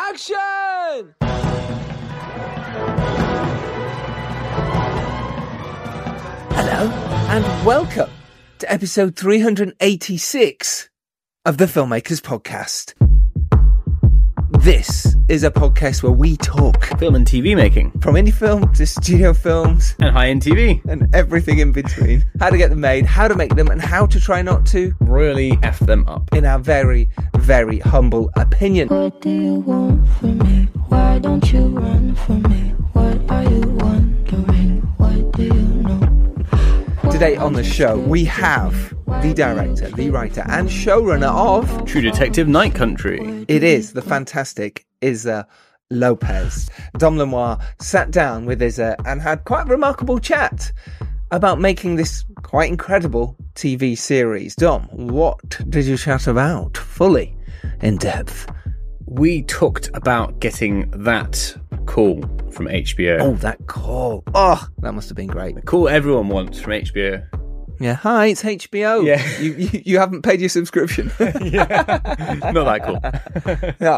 Action! Hello, and welcome to episode 386 of the Filmmakers Podcast. This is a podcast where we talk film and TV making, from indie film to studio films and high-end TV, and everything in between. How to get them made, how to make them, and how to try not to royally F them up. In our very, very humble opinion. What do you want from me? Why don't you run from me? What are you wondering? What do you know? Today on the show, we have the director, the writer, and showrunner of True Detective Night Country. It is the fantastic Isa Lopez. Dom Lenoir sat down with Isa and had quite a remarkable chat about making this quite incredible TV series. Dom, what did you chat about fully, in depth? We talked about getting that call from HBO. Oh, that call. Oh, that must have been great. The call everyone wants from HBO. Yeah, hi, it's HBO. Yeah. You haven't paid your subscription. Yeah, not that cool.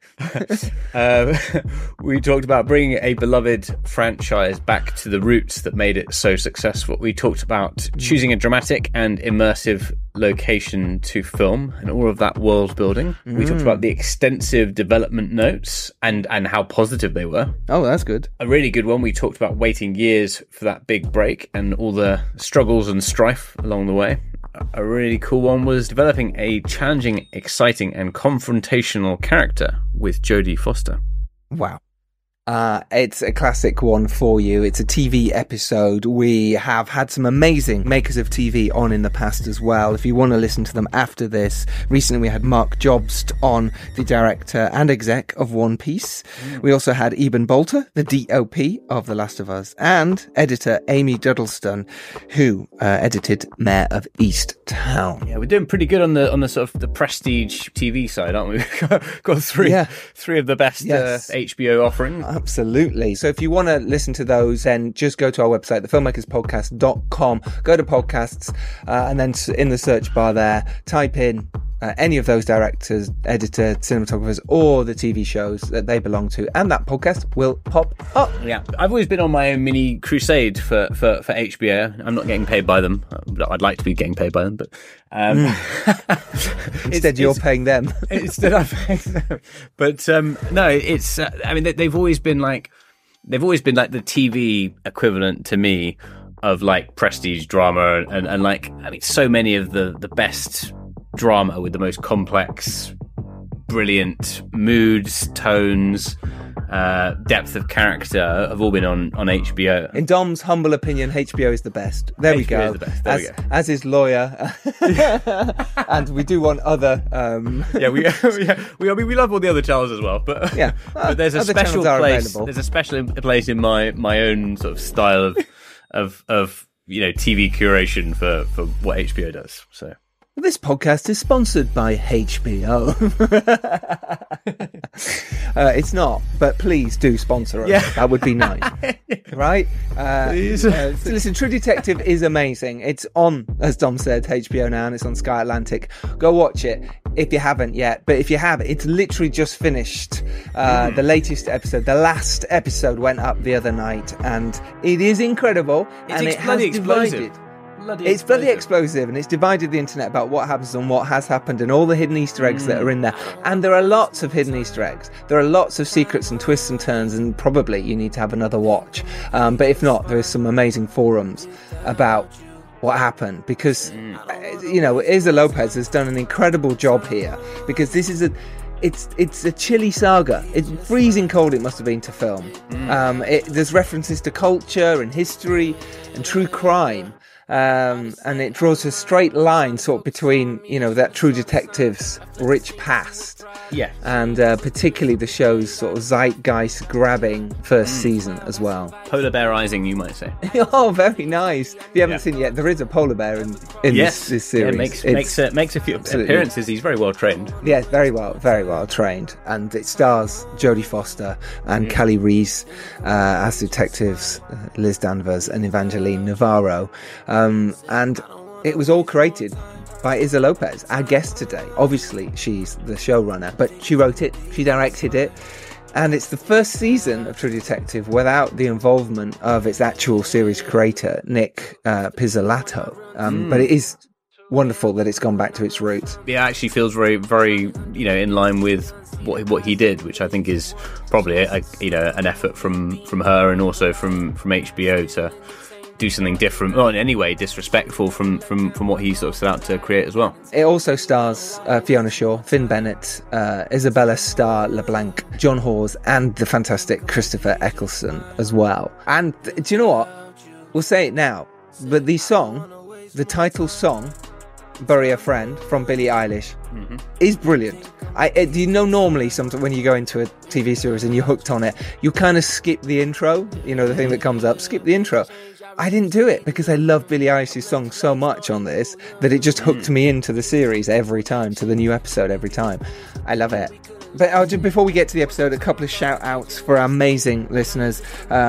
Oh, okay. We talked about bringing a beloved franchise back to the roots that made it so successful. We talked about choosing a dramatic and immersive location to film and all of that world building. We talked about the extensive development notes and how positive they were. Oh, that's good. A really good one. We talked about waiting years for that big break and all the struggles and strife along the way. A really cool one was developing a challenging, exciting and confrontational character with Jodie Foster. Wow. It's a classic one for you. It's a TV episode. We have had some amazing makers of TV on in the past as well. If you want to listen to them after this, recently we had Mark Jobst on, the director and exec of One Piece. We also had Eben Bolter, the DOP of The Last of Us, and editor Amy Duddleston, who edited Mayor of Easttown. Yeah, we're doing pretty good on the sort of the prestige TV side, aren't we? We've got three of the best HBO offerings. Absolutely. So if you want to listen to those, then just go to our website, thefilmmakerspodcast.com, go to podcasts, and then in the search bar there, type in any of those directors, editor, cinematographers, or the TV shows that they belong to, and that podcast will pop up. Yeah, I've always been on my own mini crusade for HBO. I'm not getting paid by them. I'd like to be getting paid by them, but instead you're paying them. Instead I'm paying them. But no, it's. I mean, they've always been like the TV equivalent to me of like prestige drama and like, I mean, so many of the best drama with the most complex, brilliant moods, tones, depth of character have all been on HBO. In Dom's humble opinion, HBO is the best. There we go. Is the best. There we go. As is Lawyer, and we do want other. We love all the other channels as well, but yeah, but there's a special place. Available. There's a special place in my own sort of style of TV curation for what HBO does. So. This podcast is sponsored by HBO. It's not, but please do sponsor us. Yeah. That would be nice. Right? Please. Listen, True Detective is amazing. It's on, as Dom said, HBO now, and it's on Sky Atlantic. Go watch it if you haven't yet. But if you have, it's literally just finished. The latest episode, the last episode went up the other night, and it is incredible. It has divided. It's bloody explosive, and it's divided the internet about what happens and what has happened and all the hidden Easter eggs that are in there. And there are lots of hidden Easter eggs. There are lots of secrets and twists and turns, and probably you need to have another watch. But if not, there is some amazing forums about what happened, because Isa Lopez has done an incredible job here, because this is it's a chilly saga. It's freezing cold, it must have been, to film. There's references to culture and history and true crime. And it draws a straight line sort of between, that True Detective's rich past and particularly the show's sort of zeitgeist grabbing first season as well. Polar bearizing, you might say. Oh, very nice. If you haven't seen it yet, there is a polar bear in this series. Yeah, makes a few appearances. He's very well trained. Yeah, very well trained. And it stars Jodie Foster and Callie Reese as detectives, Liz Danvers and Evangeline Navarro. And it was all created by Isa Lopez, our guest today. Obviously, she's the showrunner, but she wrote it, she directed it, and it's the first season of True Detective without the involvement of its actual series creator, Nick Pizzolatto. But it is wonderful that it's gone back to its roots. It actually feels very, very, in line with what he did, which I think is probably an effort from her and also from HBO to do something different, or in any way disrespectful from what he sort of set out to create as well. It also stars Fiona Shaw, Finn Bennett, Isabella Starr LeBlanc, John Hawes, and the fantastic Christopher Eccleston as well. And do you know what? We'll say it now, but the title song, Bury a Friend, from Billie Eilish, is brilliant. Do you know, normally sometimes when you go into a TV series and you're hooked on it, you kind of skip the intro, the thing that comes up, skip the intro. I didn't do it because I love Billie Eilish's song so much on this that it just hooked me into the series every time, to the new episode every time. I love it. But before we get to the episode, a couple of shout outs for our amazing listeners.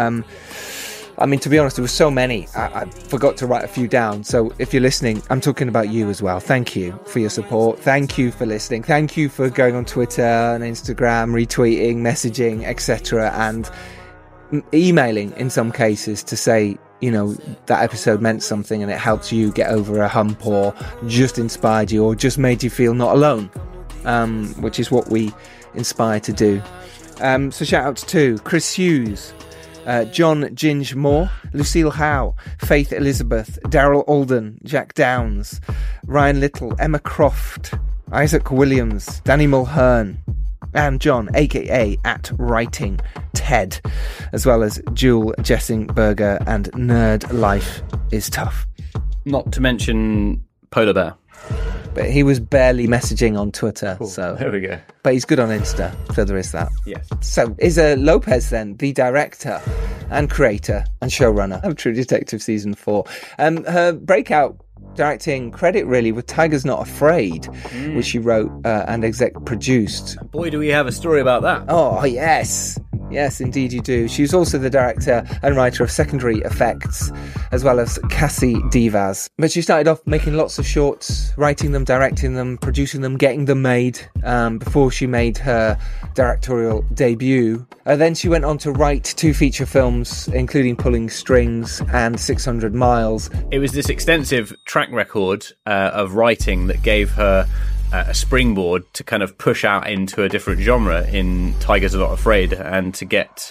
To be honest, there were so many, I forgot to write a few down. So if you're listening, I'm talking about you as well. Thank you for your support. Thank you for listening. Thank you for going on Twitter and Instagram, retweeting, messaging, etc. and emailing in some cases to say, that episode meant something and it helped you get over a hump, or just inspired you, or just made you feel not alone, which is what we inspire to do. So shout outs to Chris Hughes, John Ginge Moore, Lucille Howe, Faith Elizabeth, Daryl Alden, Jack Downs, Ryan Little, Emma Croft, Isaac Williams, Danny Mulhern, and John, aka @Writing Ted, as well as Jewel Jessingberger and Nerd Life is Tough. Not to mention Polar Bear. But he was barely messaging on Twitter, Cool. so There we go. But he's good on Insta, so there is that. Yes. So Isa Lopez, then, the director and creator and showrunner of True Detective Season 4. Her breakout directing credit really with Tiger's Not Afraid, which she wrote and exec produced. Boy, do we have a story about that. Oh, yes. Yes, indeed you do. She was also the director and writer of Secondary Effects, as well as Cassie Divas. But she started off making lots of shorts, writing them, directing them, producing them, getting them made, before she made her directorial debut. Then she went on to write 2 feature films, including Pulling Strings and 600 Miles. It was this extensive track record of writing that gave her a springboard to kind of push out into a different genre in Tigers Are Not Afraid, and to get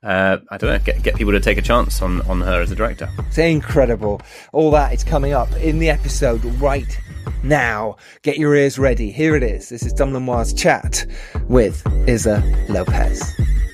get people to take a chance on her as a director. It's incredible. All that is coming up in the episode right now. Get your ears ready. Here it is. This is Dom Lenoir's chat with Isa Lopez.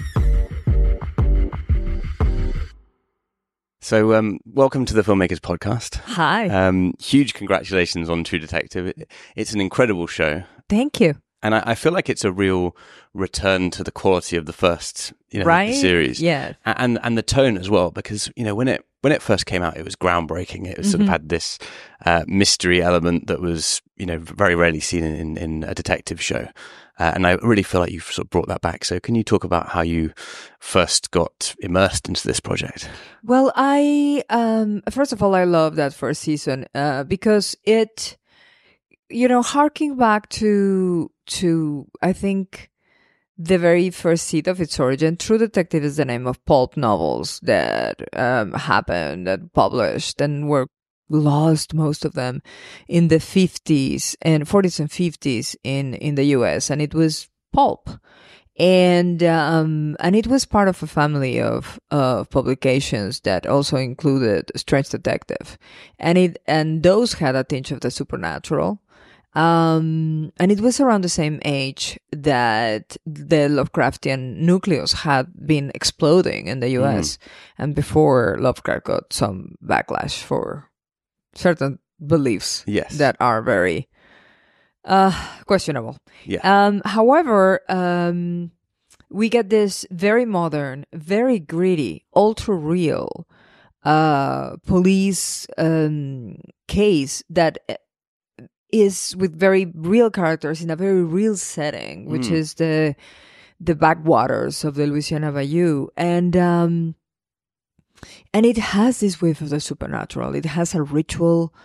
So, welcome to the Filmmakers Podcast. Hi. Huge congratulations on True Detective. It's an incredible show. Thank you. And I feel like it's a real return to the quality of the first, right? The series. Yeah. And the tone as well, because, when it first came out, it was groundbreaking. It was sort of had this mystery element that was, very rarely seen in a detective show. And I really feel like you've sort of brought that back. So can you talk about how you first got immersed into this project? Well, I first of all, I love that first season because it, harking back to I think the very first seed of its origin. True Detective is the name of pulp novels that happened, that published, and were lost, most of them, in the 40s and 50s in the US, and it was pulp, and it was part of a family of publications that also included Strange Detective, and those had a tinge of the supernatural. And it was around the same age that the Lovecraftian nucleus had been exploding in the US, and before Lovecraft got some backlash for certain beliefs that are very questionable. Yeah. However, we get this very modern, very gritty, ultra real police case that is with very real characters in a very real setting, which is the backwaters of the Louisiana Bayou, and it has this wave of the supernatural. It has a ritual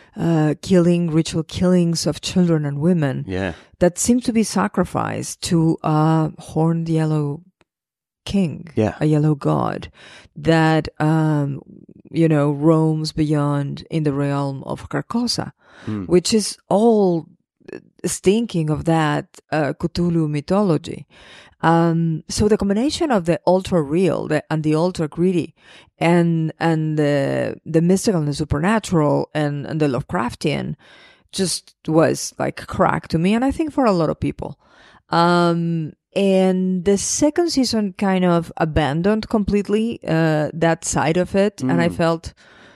ritual killings of children and women Yeah. that seem to be sacrificed to a horned yellow king, Yeah. a yellow god that, roams beyond in the realm of Carcosa, which is all stinking of that Cthulhu mythology. So the combination of the ultra real and the ultra greedy and the mystical and the supernatural and the Lovecraftian just was like crack to me, and I think for a lot of people. And the second season kind of abandoned completely that side of it, and I felt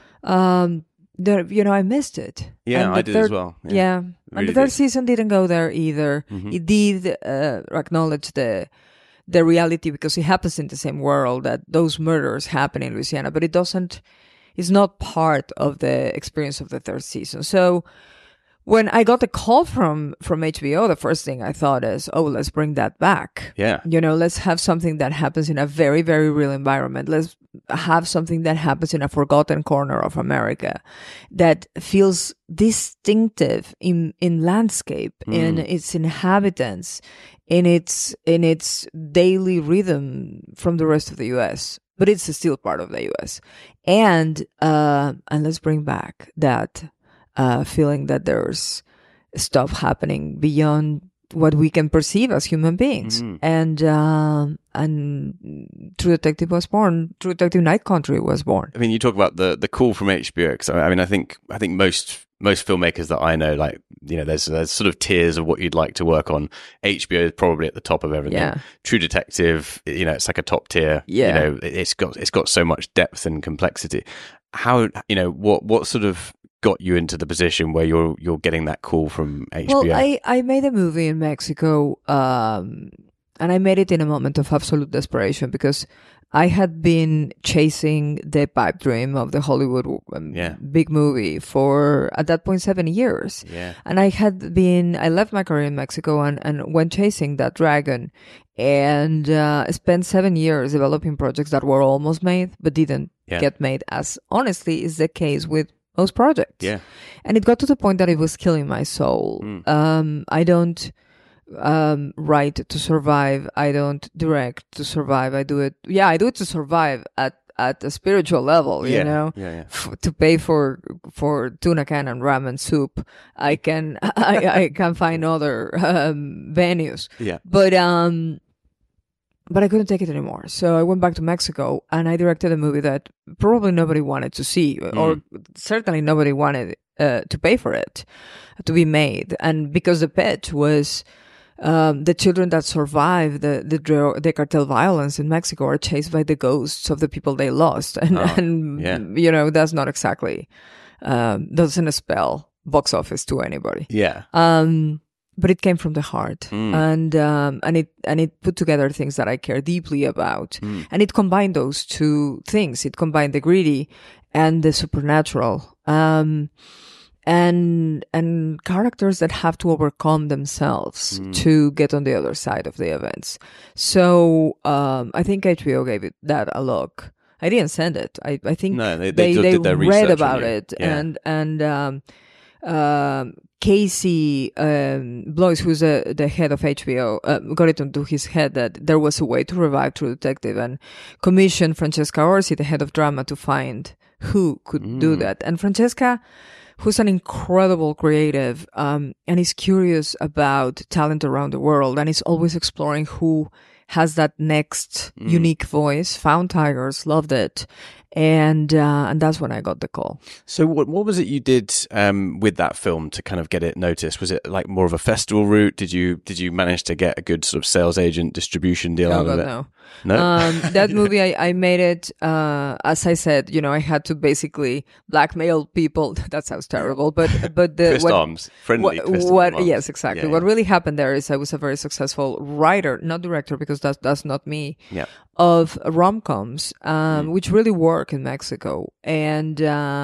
I missed it. Yeah, and I did as well. Yeah, Really and the third did. season didn't go there either. It did acknowledge the reality, because it happens in the same world that those murders happen in Louisiana, but it's not part of the experience of the third season. So when I got the call from HBO, the first thing I thought is, oh, let's bring that back. Yeah. Let's have something that happens in a very, very real environment. Let's have something that happens in a forgotten corner of America that feels distinctive in landscape, in its inhabitants, in its daily rhythm from the rest of the US. But it's still part of the US. And let's bring back that feeling that there's stuff happening beyond what we can perceive as human beings. And True Detective was born. True Detective Night Country was born. I mean, you talk about the call from HBO, because I think most filmmakers that I know, like, there's sort of tiers of what you'd like to work on. HBO is probably at the top of everything. Yeah. True Detective, it's like a top tier. Yeah. It's got so much depth and complexity. How, what sort of got you into the position where you're getting that call from HBO? Well, I made a movie in Mexico, and I made it in a moment of absolute desperation, because I had been chasing the pipe dream of the Hollywood big movie for, at that point, 7 years. Yeah. And I left my career in Mexico and went chasing that dragon, and spent 7 years developing projects that were almost made but didn't get made, as honestly is the case with most projects. Yeah. And it got to the point that it was killing my soul. I don't write to survive. I don't direct to survive. I do it to survive at a spiritual level, Yeah. to pay for tuna can and ramen soup. I can find other venues. Yeah. But I couldn't take it anymore. So I went back to Mexico, and I directed a movie that probably nobody wanted to see, or certainly nobody wanted to pay for it to be made. And because the pitch was the children that survive the cartel violence in Mexico are chased by the ghosts of the people they lost. And that's not exactly, doesn't spell box office to anybody. Yeah. But it came from the heart, and it put together things that I care deeply about, and it combined those two things. It combined the greedy and the supernatural, and characters that have to overcome themselves to get on the other side of the events. So I think HBO gave it that a look. I didn't send it. I think they read did their research about on you. it, Yeah. and Casey Blois, who's the head of HBO, got it into his head that there was a way to revive True Detective, and commissioned Francesca Orsi, the head of drama, to find who could do that. And Francesca, who's an incredible creative, and is curious about talent around the world, and is always exploring who has that next unique voice, found Tigers, loved it. And that's when I got the call. So what was it you did with that film to kind of get it noticed? Was it like more of a festival route? Did you manage to get a good sort of sales agent distribution deal out of it? No. No? That movie, I made it, as I said, I had to basically blackmail people. That sounds terrible, but Twist arms. Friendly twist arms. Yes, exactly. Yeah, What really happened there is I was a very successful writer, not director, because that's not me, of rom-coms, which really work in Mexico. And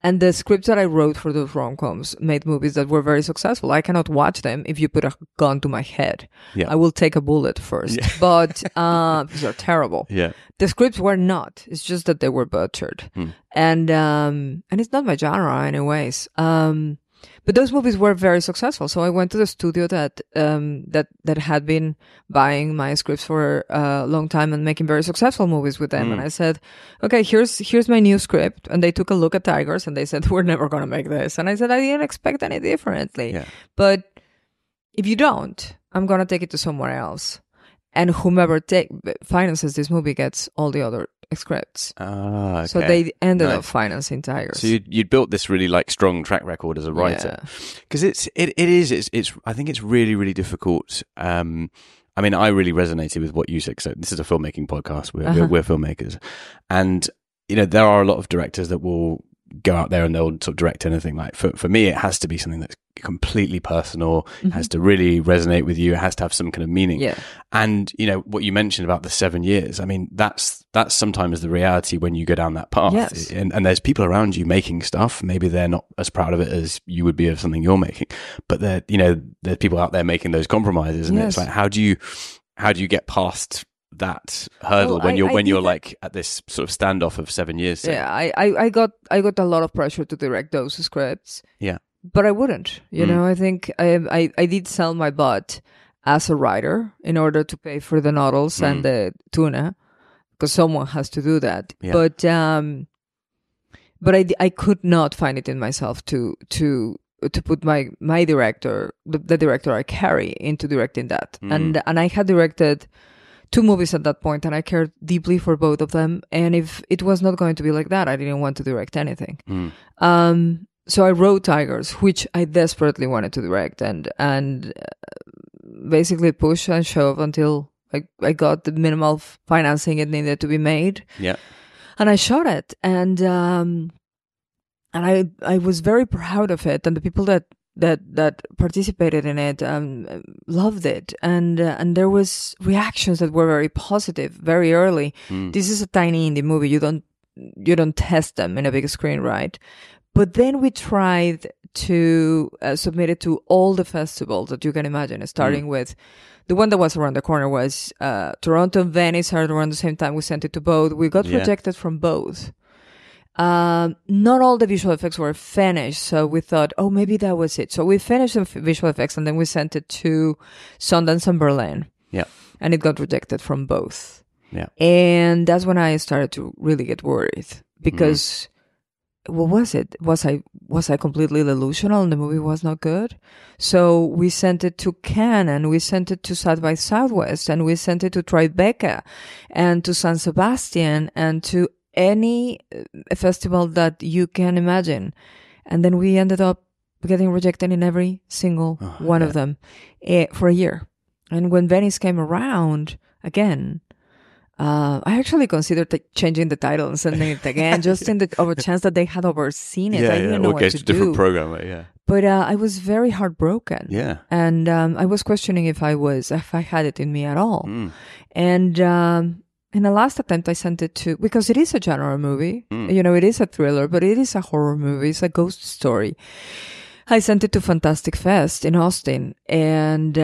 And the scripts that I wrote for those rom-coms made movies that were very successful. I cannot watch them if you put a gun to my head. Yeah. I will take a bullet first. Yeah. But these are terrible. Yeah. The scripts were not. It's just that they were butchered. And it's not my genre anyways. But those movies were very successful. So I went to the studio that had been buying my scripts for a long time and making very successful movies with them. And I said, okay, here's my new script. And they took a look at Tigers and they said, we're never going to make this. And I said, I didn't expect any differently. Yeah. But if you don't, I'm going to take it to somewhere else. And whomever finances this movie gets all the other scripts. Okay. So they ended up financing Tigers. So you'd built this really like strong track record as a writer, because it's I think it's really, really difficult. I mean, I really resonated with what you said. So this is a filmmaking podcast. We're filmmakers, and there are a lot of directors that will go out there and they'll sort of direct anything. Like for me, it has to be something that's completely personal. It has to really resonate with you. It has to have some kind of meaning. Yeah. And what you mentioned about the 7 years, I mean, that's sometimes the reality when you go down that path. Yes. And there's people around you making stuff. Maybe they're not as proud of it as you would be of something you're making, but there's people out there making those compromises. And it's like, how do you get past that hurdle when you're like at this sort of standoff of 7 years? Yeah, I got a lot of pressure to direct those scripts. Yeah, but I wouldn't. I think I did sell my butt as a writer in order to pay for the noodles and the tuna, because someone has to do that. Yeah. But I could not find it in myself to put my director, the director I carry, into directing that. And I had directed 2 movies at that point, and I cared deeply for both of them. And if it was not going to be like that, I didn't want to direct anything. So I wrote Tigers, which I desperately wanted to direct, and basically push and shove until I got the minimal financing it needed to be made. Yeah, and I shot it, and I was very proud of it, and the people that participated in it loved it, and there was reactions that were very positive very early. This is a tiny indie movie. You don't test them in a big screen, right? But then we tried to submit it to all the festivals that you can imagine, starting with the one that was around the corner was Toronto and Venice are around the same time. We sent it to both. We got rejected from both. Not all the visual effects were finished, so we thought, oh, maybe that was it. So we finished the visual effects, and then we sent it to Sundance and Berlin. Yeah, and it got rejected from both. Yeah, and that's when I started to really get worried, because what was it? Was I completely delusional and the movie was not good? So we sent it to Cannes, and we sent it to South by Southwest, and we sent it to Tribeca, and to San Sebastian, and to any festival that you can imagine. And then we ended up getting rejected in every single one of them for a year. And when Venice came around again, I actually considered changing the title and sending it again, just in the over chance that they had overseen it. I didn't know what to do. Different program, right? But I was very heartbroken. Yeah. And I was questioning if I had it in me at all. And in the last attempt, I sent it to, because it is a genre movie. It is a thriller, but it is a horror movie. It's a ghost story. I sent it to Fantastic Fest in Austin, and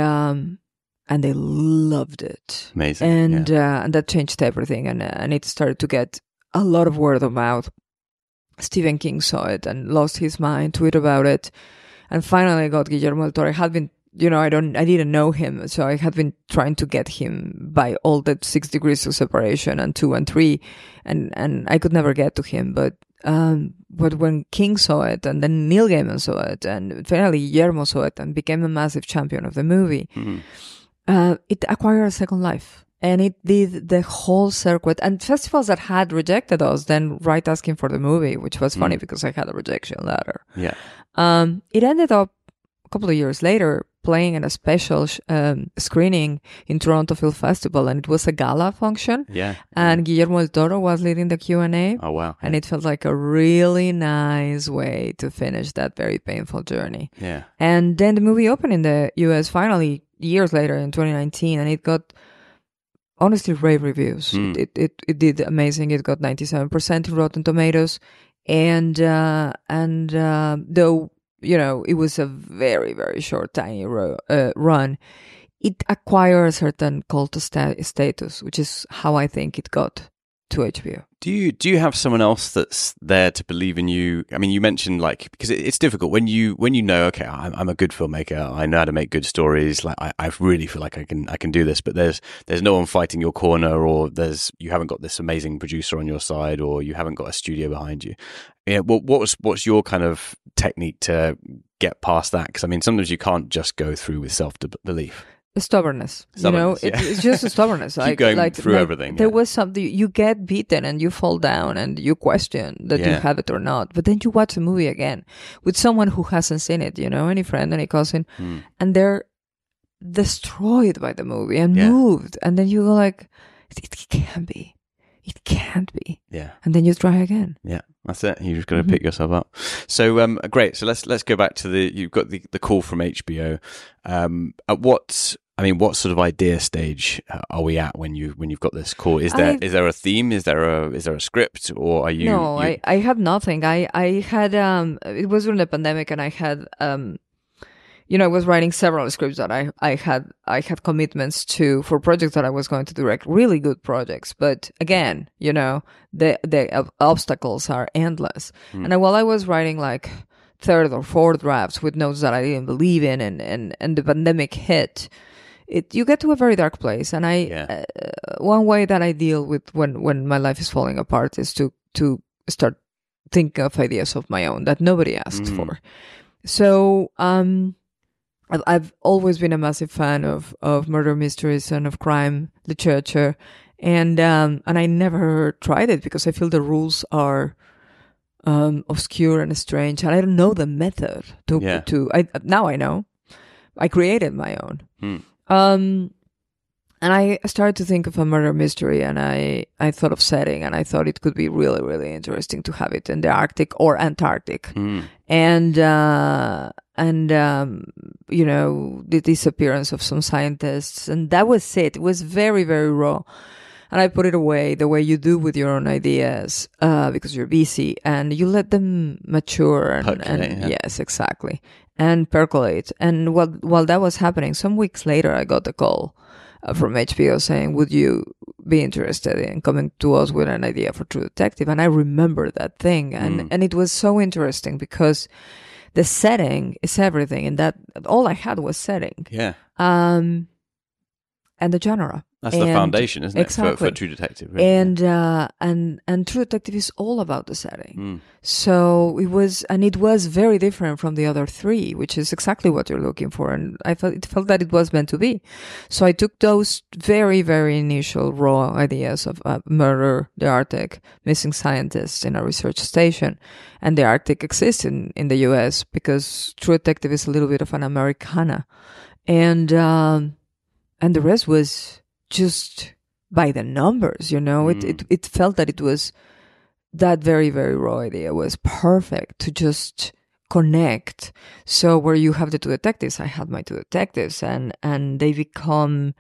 they loved it. Amazing. And that changed everything. And it started to get a lot of word of mouth. Stephen King saw it and lost his mind, tweeted about it. And finally I got Guillermo del Toro. I had been, I didn't know him. So I had been trying to get him by all the 6 degrees of separation and 2 and 3. And I could never get to him. But when King saw it, and then Neil Gaiman saw it, and finally Guillermo saw it and became a massive champion of the movie, it acquired a second life. And it did the whole circuit. And festivals that had rejected us then write asking for the movie, which was funny because I had a rejection letter. Yeah. It ended up a couple of years later playing in a special screening in Toronto Film Festival, and it was a gala function. Yeah. And Guillermo del Toro was leading the Q&A. Oh, wow. And it felt like a really nice way to finish that very painful journey. Yeah. And then the movie opened in the US finally years later in 2019, and it got honestly rave reviews. It did amazing. It got 97% in Rotten Tomatoes. and though it was a very, very short, tiny run, it acquired a certain cult status, which is how I think it got to HBO. Do you have someone else that's there to believe in you? I mean, you mentioned because it's difficult when you know, okay, I'm a good filmmaker, I know how to make good stories. Like I really feel like I can do this, but there's no one fighting your corner, or you haven't got this amazing producer on your side, or you haven't got a studio behind you. What's your kind of technique to get past that? Because I mean, sometimes you can't just go through with self-belief. Stubbornness, it's just a stubbornness. Keep going through everything. There was something, you get beaten and you fall down and you question that you have it or not. But then you watch the movie again with someone who hasn't seen it, any friend, any cousin, and they're destroyed by the movie and moved. And then you go like, it can't be. It can't be. Yeah. And then you try again. Yeah, that's it. You just got to pick yourself up. So great. So let's go back to you've got the call from HBO. At what sort of idea stage are we at when you've got this call? Is there a theme? Is there a script, or are you? No, I have nothing. I had it was during the pandemic, and I had I was writing several scripts that I had commitments to for projects that I was going to direct, really good projects. But again, the obstacles are endless. And while I was writing like third or fourth drafts with notes that I didn't believe in, and the pandemic hit, you get to a very dark place. And one way that I deal with when my life is falling apart is to start thinking of ideas of my own that nobody asked for. So I've always been a massive fan of murder mysteries and of crime literature, and I never tried it because I feel the rules are obscure and strange, and I don't know the method now I know. I created my own. And I started to think of a murder mystery, and I thought of setting, and I thought it could be really, really interesting to have it in the Arctic or Antarctic. And the disappearance of some scientists. And that was it. It was very, very raw. And I put it away the way you do with your own ideas, because you're busy, and you let them mature yes, exactly, and percolate. And while that was happening, some weeks later, I got a call from HBO saying, would you be interested in coming to us with an idea for True Detective? And I remember that thing. And it was so interesting because the setting is everything. And that all I had was setting. Yeah. And the genre. That's the foundation, isn't it? Exactly. For True Detective. Really. And True Detective is all about the setting. So it was very different from the other three, which is exactly what you're looking for. And it felt that it was meant to be. So I took those very, very initial raw ideas of murder, the Arctic, missing scientists in a research station. And the Arctic exists in the US because True Detective is a little bit of an Americana. And the rest was just by the numbers, it felt that it was that very, very raw idea was perfect to just connect. So where you have the two detectives, I had my two detectives, and they become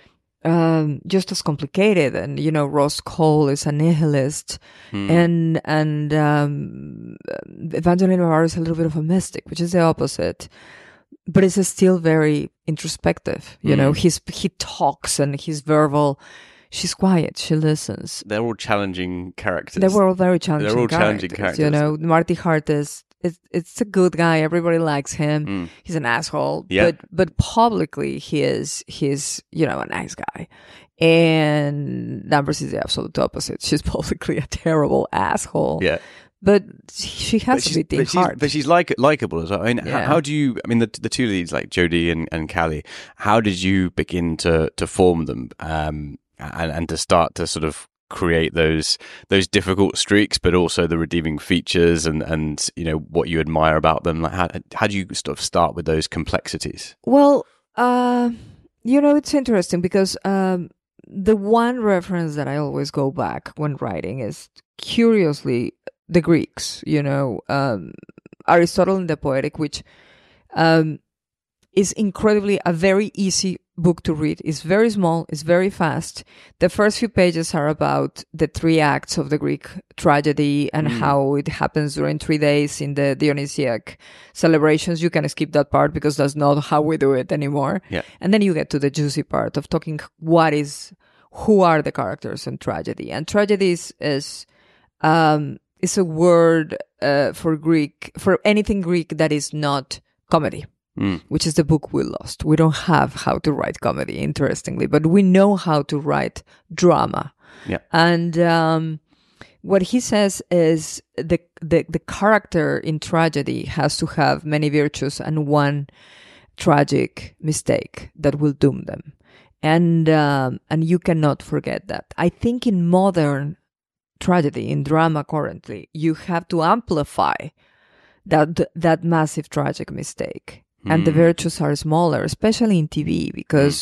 just as complicated. And Ross Cole is a nihilist, and Evangeline Navarro is a little bit of a mystic, which is the opposite. But it's still very introspective. He talks and he's verbal. She's quiet. She listens. They're all challenging characters. They were all very challenging characters. Marty Hart it's a good guy. Everybody likes him. He's an asshole. Yeah. But publicly he's a nice guy. And Danvers is the absolute opposite. She's publicly a terrible asshole. Yeah. But she has a beating heart. But she's likable as well. I mean, how do you? I mean, the two leads like Jodie and Callie. How did you begin to form them and to start to sort of create those difficult streaks, but also the redeeming features and what you admire about them? Like how do you sort of start with those complexities? Well, it's interesting because the one reference that I always go back when writing is curiously the Greeks, Aristotle in the Poetic, which is incredibly a very easy book to read. It's very small. It's very fast. The first few pages are about the 3 acts of the Greek tragedy and how it happens during 3 days in the Dionysiac celebrations. You can skip that part because that's not how we do it anymore. Yeah. And then you get to the juicy part of talking who are the characters in tragedy. And tragedy is a word for anything Greek that is not comedy. Which is the book we lost. We don't have how to write comedy, interestingly, but we know how to write drama. Yeah. And what he says is the character in tragedy has to have many virtues and one tragic mistake that will doom them. And you cannot forget that. I think in modern tragedy, in drama currently, you have to amplify that massive tragic mistake. And the virtues are smaller, especially in TV, because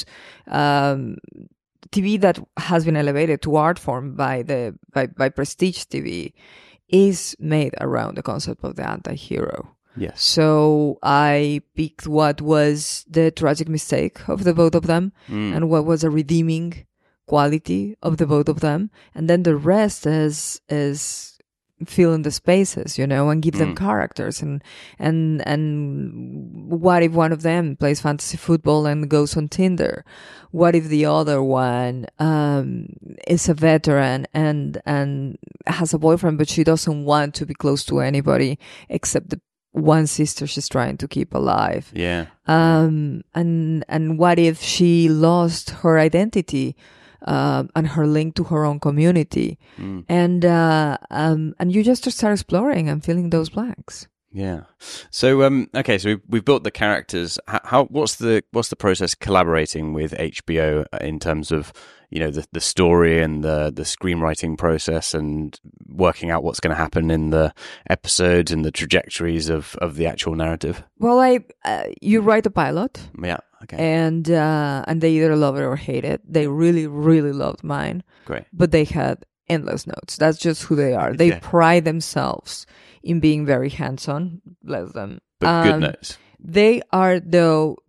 TV that has been elevated to art form by prestige TV is made around the concept of the anti-hero. Yes. So I picked what was the tragic mistake of the both of them and what was a redeeming quality of the both of them. And then the rest is fill in the spaces, and give them characters. And what if one of them plays fantasy football and goes on Tinder? What if the other one is a veteran and has a boyfriend, but she doesn't want to be close to anybody except the one sister she's trying to keep alive? Yeah. And what if she lost her identity? And her link to her own community, and you just start exploring and filling those blanks. Yeah. So okay, so we've built the characters. What's the process collaborating with HBO in terms of the story and the screenwriting process and working out what's going to happen in the episodes and the trajectories of the actual narrative? Well, you write a pilot. Yeah. Okay. And they either love it or hate it. They really, really loved mine. Great. But they had endless notes. That's just who they are. They pride themselves in being very hands-on. Bless them. But good notes. They are, though,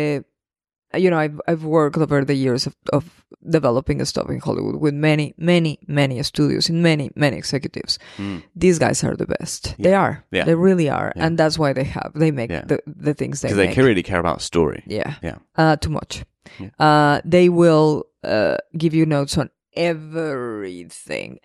I've worked over the years of developing stuff in Hollywood with many, many, many studios and many, many executives. These guys are the best. Yeah. They are. Yeah. They really are. Yeah. And that's why they make the things they make. Because they really care about story. Yeah. Yeah. Too much. Yeah. They will give you notes on everything.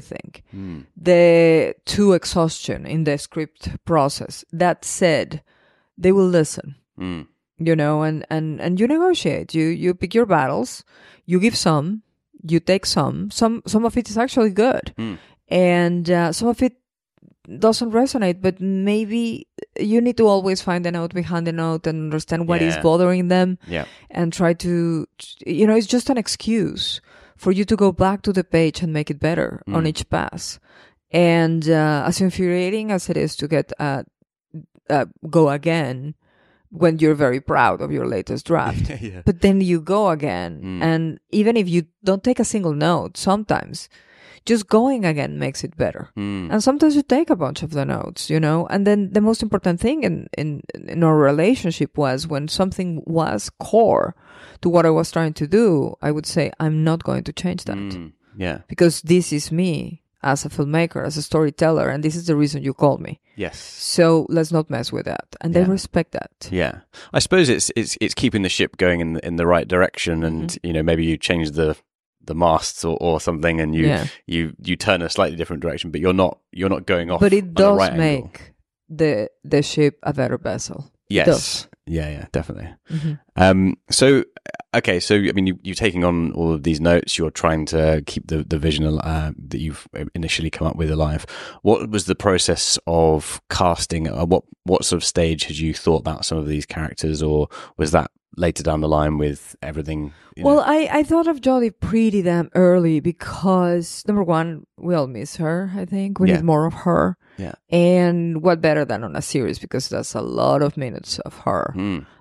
To exhaustion in the script process. That said, they will listen. And you negotiate. You pick your battles. You give some. You take some. Some of it is actually good, and some of it doesn't resonate. But maybe you need to always find a note behind the note and understand what is bothering them. Yeah, and try to, it's just an excuse for you to go back to the page and make it better on each pass. And as infuriating as it is to get go again when you're very proud of your latest draft. Yeah. But then you go again. And even if you don't take a single note, sometimes just going again makes it better. And sometimes you take a bunch of the notes, And then the most important thing in our relationship was when something was core to what I was trying to do, I would say, I'm not going to change that. Yeah. Because this is me as a filmmaker, as a storyteller, and this is the reason you called me. Yes. So let's not mess with that, and they respect that. Yeah, I suppose it's keeping the ship going in the right direction, and maybe you change the masts or something, and you turn a slightly different direction, but you're not going off. But it does right make the ship a better vessel. Yes. Yeah, definitely. So, okay, so I mean, you're taking on all of these notes. You're trying to keep the vision that you've initially come up with alive. What was the process of casting? What sort of stage had you thought about some of these characters, or was that later down the line with everything? Well, I thought of Jodie pretty damn early because, number one, we all miss her, I think. We need more of her. Yeah. And what better than on a series, because that's a lot of minutes of her.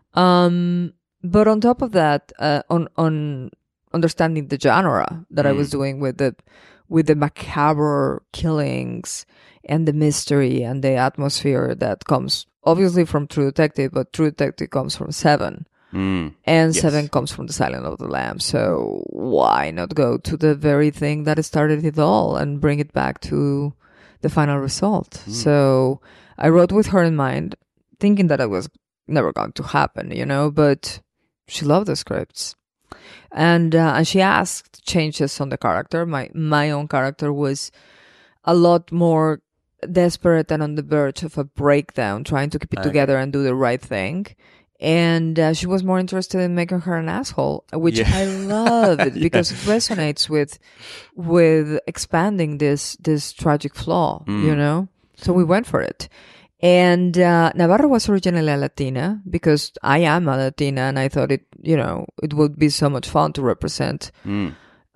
But on top of that, on understanding the genre that I was doing with the macabre killings and the mystery and the atmosphere that comes obviously from True Detective, but True Detective comes from Seven. and Yes. 7 comes from the Silence of the Lambs. So why not go to the very thing that started it all and bring it back to the final result? So I wrote with her in mind, thinking that it was never going to happen, but she loved the scripts. And she asked changes on the character. My own character was a lot more desperate and on the verge of a breakdown, trying to keep it together and do the right thing. And she was more interested in making her an asshole, which I loved because it resonates with expanding this tragic flaw, So we went for it. And Navarro was originally a Latina because I am a Latina, and I thought it would be so much fun to represent what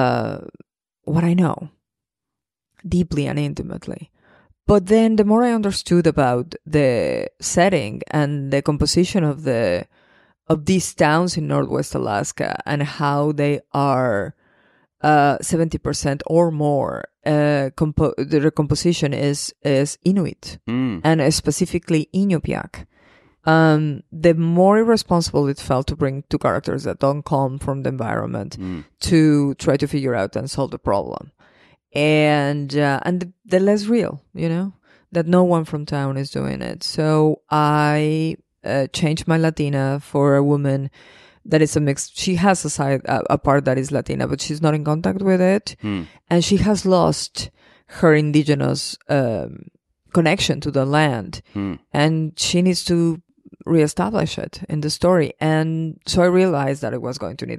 I know deeply and intimately. But then the more I understood about the setting and the composition of these towns in Northwest Alaska and how they are 70% or more, the composition is Inuit and specifically Inupiaq. The more irresponsible it felt to bring two characters that don't come from the environment to try to figure out and solve the problem. And the less real, that no one from town is doing it. So I changed my Latina for a woman that is a mix. She has a part that is Latina, but she's not in contact with it. And she has lost her indigenous connection to the land. And she needs to reestablish it in the story. And so I realized that it was going to need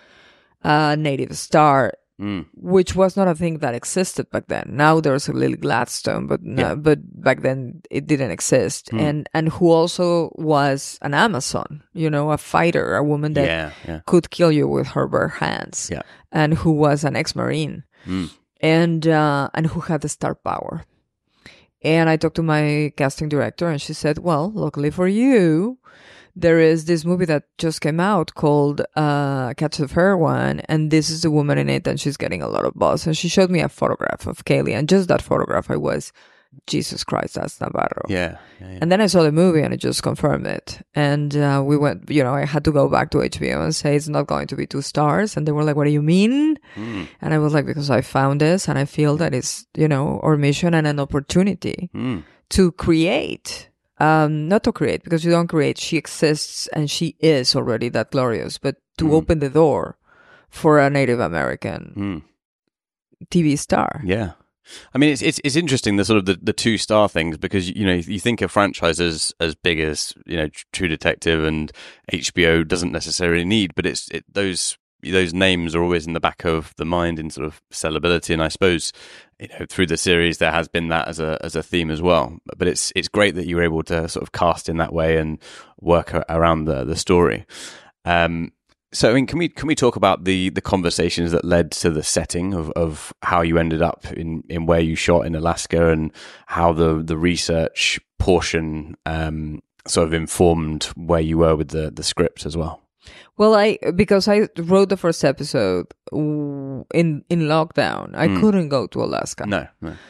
a native star, which was not a thing that existed back then. Now there's a Lily Gladstone, but back then it didn't exist. And who also was an Amazon, a fighter, a woman that could kill you with her bare hands, and who was an ex-Marine, and who had the star power. And I talked to my casting director, and she said, well, luckily for you, there is this movie that just came out called Catch the Fair One, and this is the woman in it, and she's getting a lot of buzz. And she showed me a photograph of Kaylee, and just that photograph, I was, Jesus Christ, that's Navarro. Yeah. And then I saw the movie, and it just confirmed it. And we went, I had to go back to HBO and say, it's not going to be 2 stars. And they were like, what do you mean? And I was like, because I found this, and I feel that it's, our mission and an opportunity to create. Not to create, because you don't create. She exists and she is already that glorious, but to open the door for a Native American TV star. Yeah. I mean, it's interesting, the sort of the 2-star things, because, you think of franchises as big as, True Detective and HBO doesn't necessarily need, but those names are always in the back of the mind in sort of sellability. And I suppose, through the series, there has been that as a theme as well. But it's great that you were able to sort of cast in that way and work around the story. So, I mean, can we talk about the conversations that led to the setting of how you ended up in where you shot in Alaska, and how the research portion sort of informed where you were with the script as well? Well, because I wrote the first episode in lockdown, I couldn't go to Alaska. No.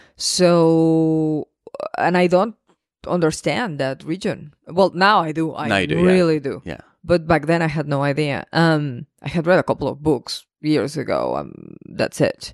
So, and I don't understand that region. Well, now I do. I really do. Yeah. But back then I had no idea. I had read a couple of books years ago. That's it.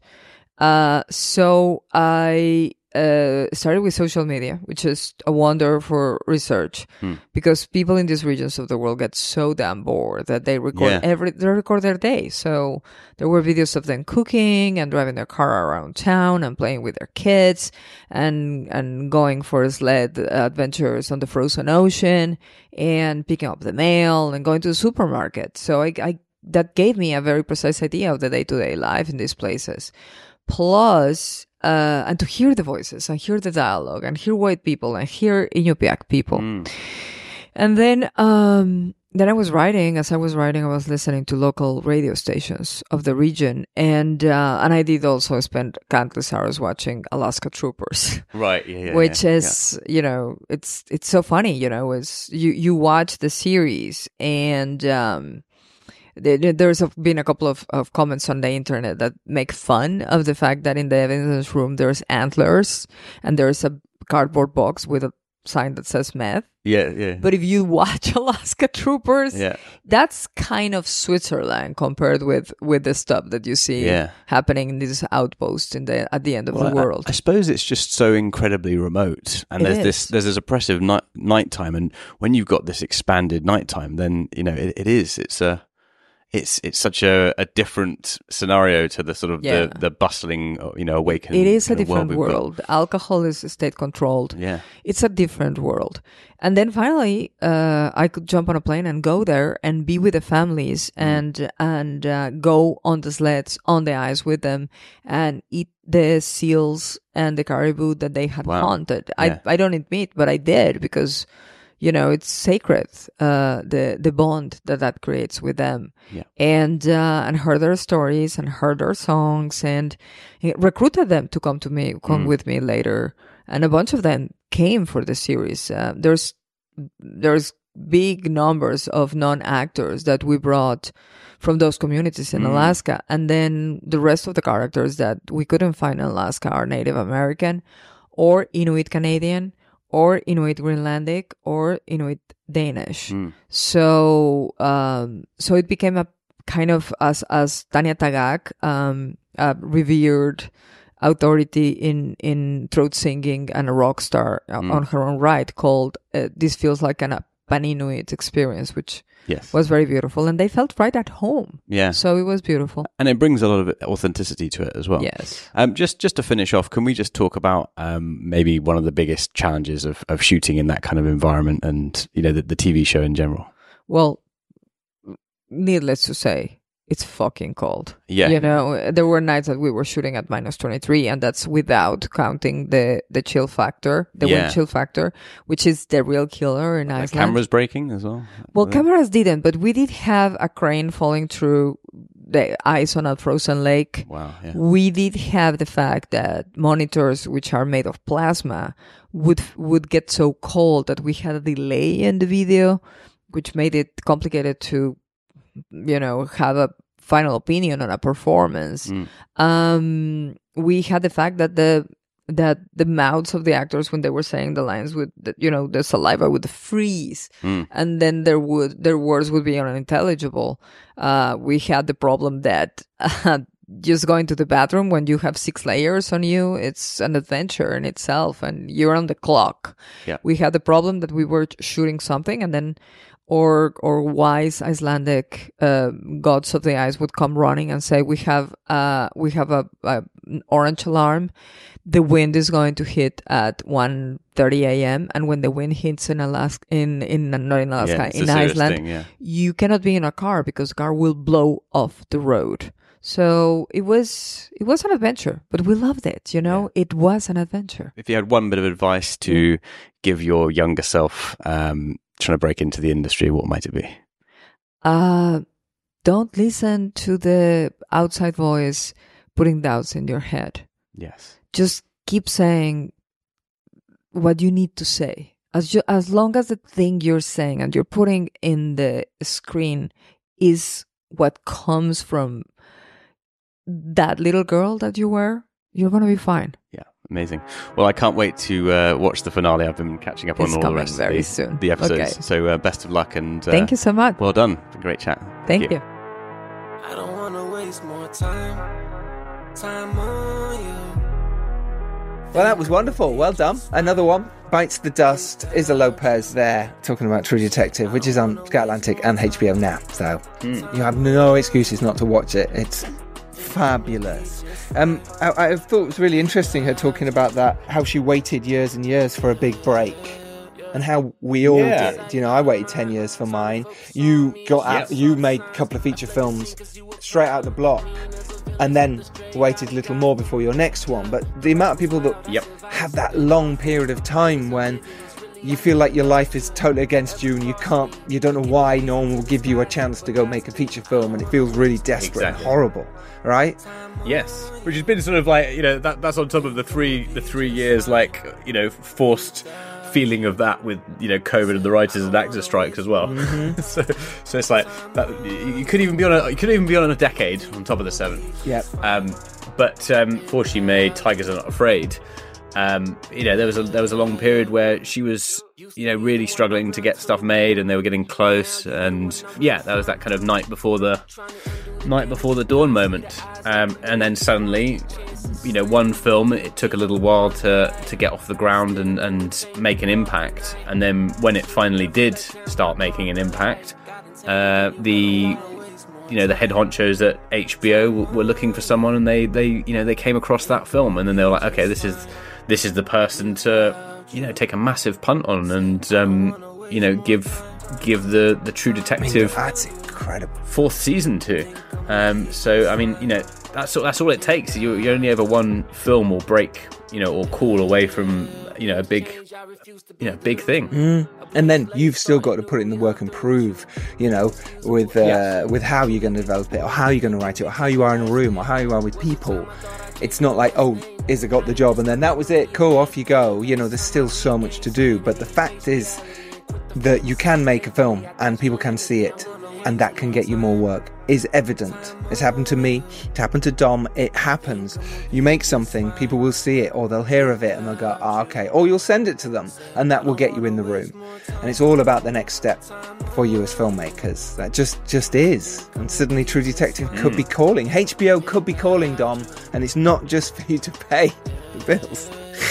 So I started with social media, which is a wonder for research, because people in these regions of the world get so damn bored that they record they record their day. So there were videos of them cooking and driving their car around town and playing with their kids and going for sled adventures on the frozen ocean and picking up the mail and going to the supermarket. So I that gave me a very precise idea of the day-to-day life in these places. Plus, and to hear the voices and hear the dialogue and hear white people and hear Inupiaq people. And then I was writing. As I was writing, I was listening to local radio stations of the region. And I did also spend countless hours watching Alaska Troopers. Right, yeah. Which is, it's so funny, is you watch the series and... There's been a couple of comments on the internet that make fun of the fact that in the evidence room there's antlers and there's a cardboard box with a sign that says meth. Yeah. But if you watch Alaska Troopers, Yeah. that's kind of Switzerland compared with the stuff that you see happening in these outposts at the end of the world. I suppose it's just so incredibly remote, and there's this oppressive nighttime, and when you've got this expanded nighttime, then it's such a different scenario to the sort of the bustling, awakening. It is a different world. Alcohol is state controlled. Yeah, it's a different world. And then finally, I could jump on a plane and go there and be with the families and go on the sleds on the ice with them and eat the seals and the caribou that they had hunted. Yeah. I don't eat meat, but I did because, it's sacred, the bond that creates with them. Yeah. And heard their stories and heard their songs and recruited them to come with me later. And a bunch of them came for the series. There's big numbers of non-actors that we brought from those communities in Alaska. And then the rest of the characters that we couldn't find in Alaska are Native American or Inuit Canadian or Inuit Greenlandic or Inuit Danish. So it became a kind of, as Tanya Tagaq, a revered authority in throat singing and a rock star on her own right, called This Feels Like an Pan-Inuit Experience, which was very beautiful. And they felt right at home. Yeah. So it was beautiful. And it brings a lot of authenticity to it as well. Yes. Just to finish off, can we just talk about maybe one of the biggest challenges of shooting in that kind of environment and, the TV show in general? Well, needless to say, it's fucking cold. Yeah. There were nights that we were shooting at -23, and that's without counting the chill factor, the wind chill factor, which is the real killer in Iceland. Cameras breaking as well? Well, cameras didn't, but we did have a crane falling through the ice on a frozen lake. Wow. Yeah. We did have the fact that monitors, which are made of plasma, would get so cold that we had a delay in the video, which made it complicated to have a final opinion on a performance. We had the fact that the mouths of the actors, when they were saying the lines, the saliva would freeze, and then their words would be unintelligible. We had the problem that just going to the bathroom when you have 6 layers on you, it's an adventure in itself, and you're on the clock. Yeah. We had the problem that we were shooting something, and then or wise Icelandic gods of the ice would come running and say, we have a orange alarm. The wind is going to hit at 1:30 a.m. and when the wind hits in Alaska, in Iceland, you cannot be in a car because the car will blow off the road. So it was an adventure, but we loved it. It was an adventure. If you had one bit of advice to give your younger self, trying to break into the industry, what might it be? Don't listen to the outside voice putting doubts in your head. Yes. Just keep saying what you need to say. As long as the thing you're saying and you're putting in the screen is what comes from that little girl that you were, you're going to be fine. Yeah. Amazing. Well, I can't wait to watch the finale. I've been catching up on all the rest very of soon. the episodes. Okay. So best of luck and thank you so much. Well done. Great chat. Thank you. I don't want to waste more time on you. Well, that was wonderful. Well done. Another one bites the dust. Isa Lopez there talking about True Detective, which is on Sky Atlantic and HBO now. So you have no excuses not to watch it. It's fabulous. I thought it was really interesting her talking about that, how she waited years and years for a big break, and how we all did. I waited 10 years for mine. You got out, you made a couple of feature films straight out the block, and then waited a little more before your next one. But the amount of people that have that long period of time when you feel like your life is totally against you and you don't know why no one will give you a chance to go make a feature film, and it feels really desperate and horrible, right? Yes, which has been sort of like, that's on top of the three years, forced feeling of that with, COVID and the writers and actors strikes as well. Mm-hmm. so it's like that, you could even be on a decade on top of the 7. Yeah. But before she made Tigers Are Not Afraid, There was a long period where she was, really struggling to get stuff made, and they were getting close. And that was that kind of night before the dawn moment. And then suddenly, one film, it took a little while to get off the ground and make an impact. And then when it finally did start making an impact, the head honchos at HBO were looking for someone, and they came across that film, and then they were like, okay, this is the person to take a massive punt on, and give the True Detective that's incredible fourth season to. So I mean, that's all it takes. You're only ever one film or break, or call away from a big thing. And then you've still got to put in the work and prove, with how you're going to develop it, or how you're going to write it, or how you are in a room, or how you are with people. It's not like, oh, Izza got the job and then that was it, cool, off you go. There's still so much to do. But the fact is that you can make a film and people can see it, and that can get you more work, is evident. It's happened to me, it happened to Dom, it happens. You make something, people will see it, or they'll hear of it and they'll go, okay, or you'll send it to them, and that will get you in the room. And it's all about the next step for you as filmmakers. That just is. And suddenly True Detective could be calling, HBO could be calling, Dom, and it's not just for you to pay the bills.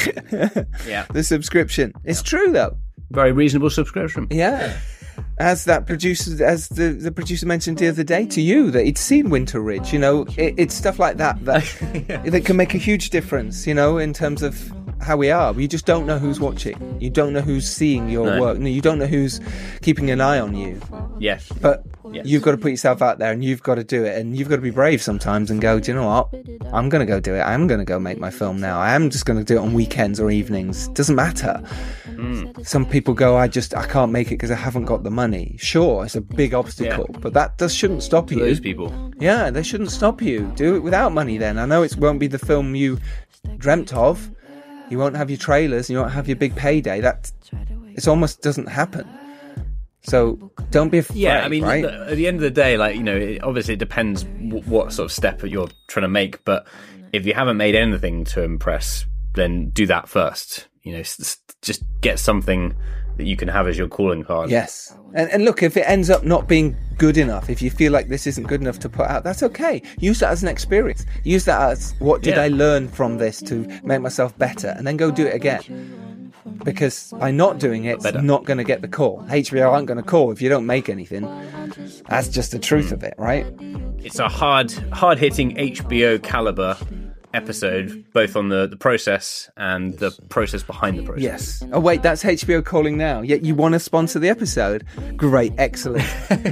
The subscription. It's true though. Very reasonable subscription. Yeah. As the producer mentioned the other day to you, that he'd seen Winter Ridge, it's stuff like that that can make a huge difference, in terms of how we are. You just don't know who's watching. You don't know who's seeing your work. No, you don't know who's keeping an eye on you. Yes. But you've got to put yourself out there, and you've got to do it, and you've got to be brave sometimes and go, do you know what? I'm going to go do it. I'm going to go make my film now. I am just going to do it on weekends or evenings. Doesn't matter. Some people go, I can't make it because I haven't got the money. Sure, it's a big obstacle, but that shouldn't stop you. Those people. Yeah, they shouldn't stop you. Do it without money then. I know it won't be the film you dreamt of. You won't have your trailers, you won't have your big payday. It almost doesn't happen. So don't be afraid. Yeah, I mean, right? At the end of the day, obviously it depends what sort of step you're trying to make. But if you haven't made anything to impress, then do that first. Just get something that you can have as your calling card. Yes. And look, if it ends up not being good enough, if you feel like this isn't good enough to put out, that's okay. Use that as an experience. Use that as, what did I learn from this to make myself better? And then go do it again. Because by not doing it, it's not going to get the call. HBO aren't going to call if you don't make anything. That's just the truth of it, right? It's a hard-hitting HBO caliber episode, both on the process and the process behind the process. Yes. Oh wait, that's HBO calling now. Yet you want to sponsor the episode? Great, excellent.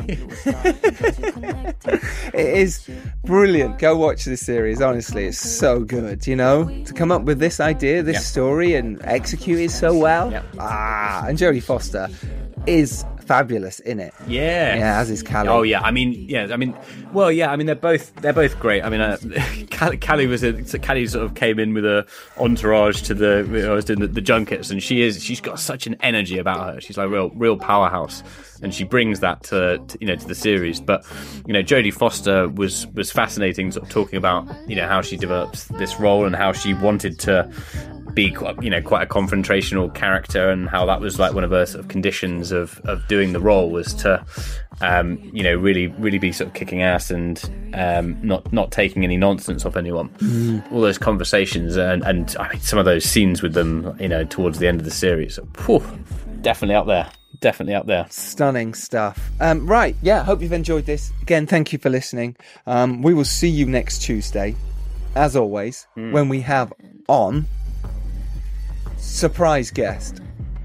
It is brilliant. Go watch this series. Honestly, it's so good. To come up with this idea, this story, and execute it so well. And Jodie Foster is fabulous in it. As is Callie. Oh yeah, they're both great. I mean, Callie sort of came in with a entourage to I was doing the junkets, and she's got such an energy about her. She's like real powerhouse, and she brings that to the series. But Jodie Foster was fascinating, sort of talking about how she developed this role and how she wanted to be quite a confrontational character, and how that was like one of her sort of conditions of doing the role was to really be sort of kicking ass and not taking any nonsense off anyone. All those conversations and I mean some of those scenes with them towards the end of the series, definitely up there. Stunning stuff. Right, hope you've enjoyed this. Again, thank you for listening. We will see you next Tuesday, as always, when we have on surprise guest.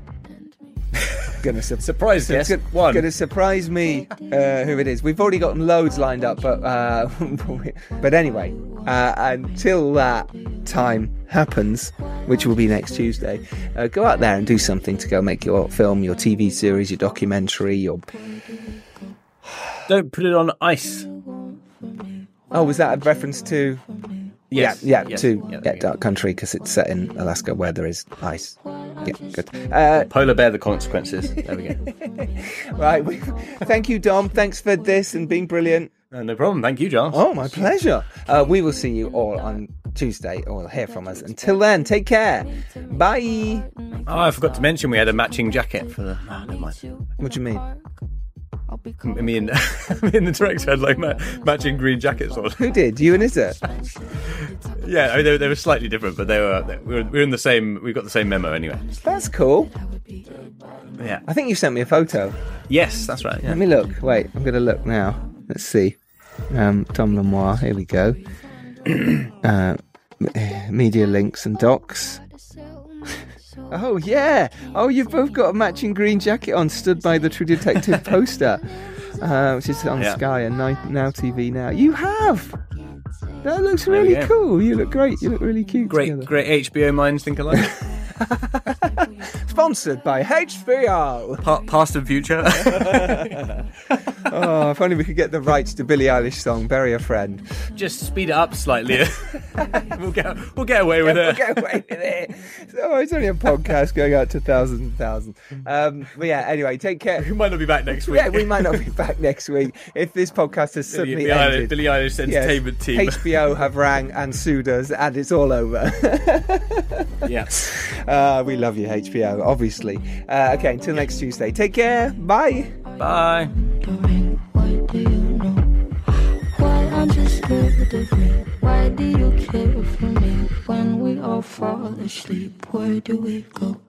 Surprise guest. Gonna surprise me who it is. We've already got loads lined up, but anyway, until that time happens, which will be next Tuesday, go out there and do something to go make your film, your TV series, your documentary, your... Don't put it on ice. Oh, was that a reference to... Yes. Dark Country, because it's set in Alaska where there is ice. Yeah, good. Polar bear the consequences. There we go. Right. Thank you, Dom. Thanks for this and being brilliant. No problem. Thank you, Giles. Oh, my pleasure. We will see you all on Tuesday, or you'll hear from us. Until then, take care. Bye. Oh, I forgot to mention we had a matching jacket for the. Oh, never mind. What do you mean? Me and the director had like matching green jackets on. Who did? You and Izza? Yeah, I mean, they were slightly different, but we were in the same. We got the same memo anyway. That's cool. Yeah. I think you sent me a photo. Yes, that's right. Yeah. Let me look. Wait, I'm going to look now. Let's see. Tom Lenoir. Here we go. Media links and docs. Oh, yeah. Oh, you've both got a matching green jacket on, stood by the True Detective poster, which is on Sky and Now TV now. You have! That looks really cool. You look great. You look really cute. Great HBO minds think alike. Sponsored by HBO. Past and future. Oh, if only we could get the rights to Billie Eilish song "Bury a Friend." Just speed it up slightly. We'll get away with it. We'll get away with it. So it's only a podcast going out to thousands. But yeah, anyway, take care. We might not be back next week. Yeah, we might not be back next week if this podcast has suddenly ended. Billie Eilish entertainment team. HBO have rang and sued us, and it's all over. Yeah. We love you, HBO, obviously. Okay, until next Tuesday. Take care. Bye. Bye. What do you know? Why aren't you scared of me? Why do you care for me? When we all fall asleep, where do we go?